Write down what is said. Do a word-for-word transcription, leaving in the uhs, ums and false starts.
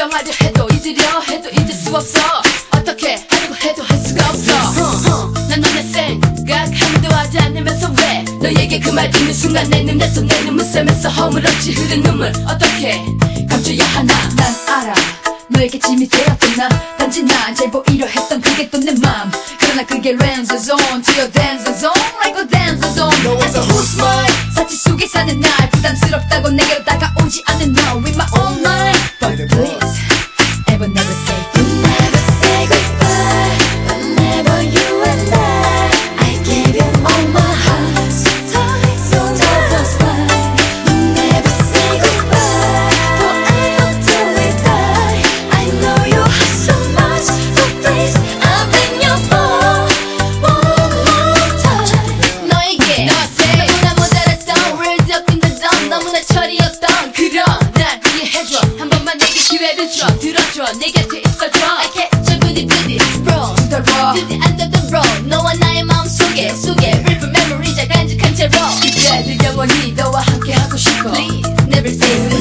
잊으려마려 해도 잊으려 해도 잊을 수 없어. 어떻게 하려고 해도 할 수가 없어. uh, uh, 난 너네 생각 한도 하지 않으면서 왜 너에게 그 말 듣는 순간 내 눈에서 내 눈물 샘에서 허물없이 흐른 눈물 어떻게 감춰야 하나. 난 알아 너에게 짐이 되었던 나. 단지 난 잘 보이려 했던 그게 또 내 맘. 그러나 그게 랜서 zone to your dancer zone like a dancer zone. No one's a who's mine. 사치 속에 사는 날 부담스럽다고 내게로 다가오지 않는 너 with my own mind. But please ever never say goodbye. Never say goodbye. Whenever you and I, I gave you all my heart. So tight, so that was why. Never say goodbye. Forever till we die. I know you have so much, but please, I've been your boy. One more time. 너에게 너무나 모자랐던 words up in the zone. 너무나 철이었던 그런 날 이해해줘. 한 번만 내게 기회를 줘. 들어줘 내 곁에 있어줘. I catch a goody goody roll the road to the end of the road. 너와 나의 마음속에 속에 real memory 잘 간직한 채로 이제는 영원히 너와 함께 하고 싶어. Please never say